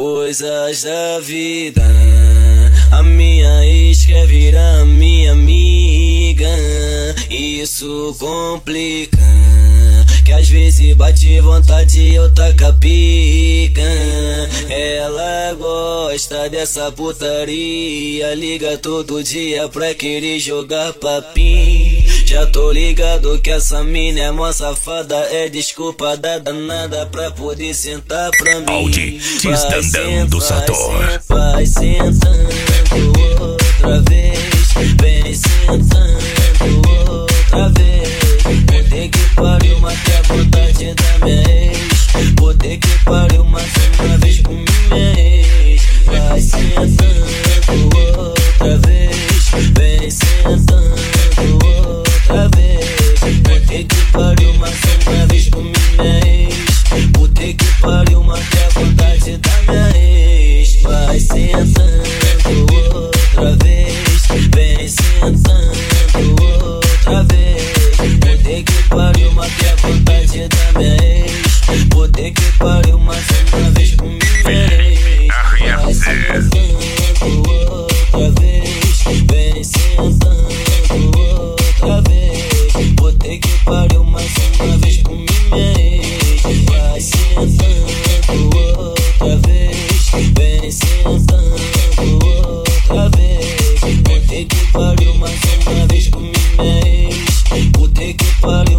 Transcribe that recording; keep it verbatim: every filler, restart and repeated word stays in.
coisas da vida. A minha ex quer virar minha amiga, isso complica, que às vezes bate vontade e eu taca pica. Ela gosta dessa putaria, liga todo dia pra querer jogar papinho. Já tô ligado que essa mina é mó safada, é desculpa da danada pra poder sentar pra mim. Audi Desdandando do Sator. Vai sentando outra vez, vem sentando outra vez. Puta que pariu, matei a vontade da minha ex. Puta que pariu, mais uma vez com minha ex. Vai sentando outra vez, vem sentando outra vez. Puta que pariu, mais uma vez com minha ex. Puta que pariu, matei a vontade da minha ex. Vai sentando outra vez, vem sentando outra vez. Puta que pariu, matei a vontade da minha ex. Puta que pariu, mais uma vez com minha ex. Vai sentando outra vez, vem sentando outra vez. Puta que pariu, mais uma vez com minha ex. Vai sentando outra vez, vem sentando outra vez. Puta que pariu, mais uma vez com minha ex. Puta que pariu.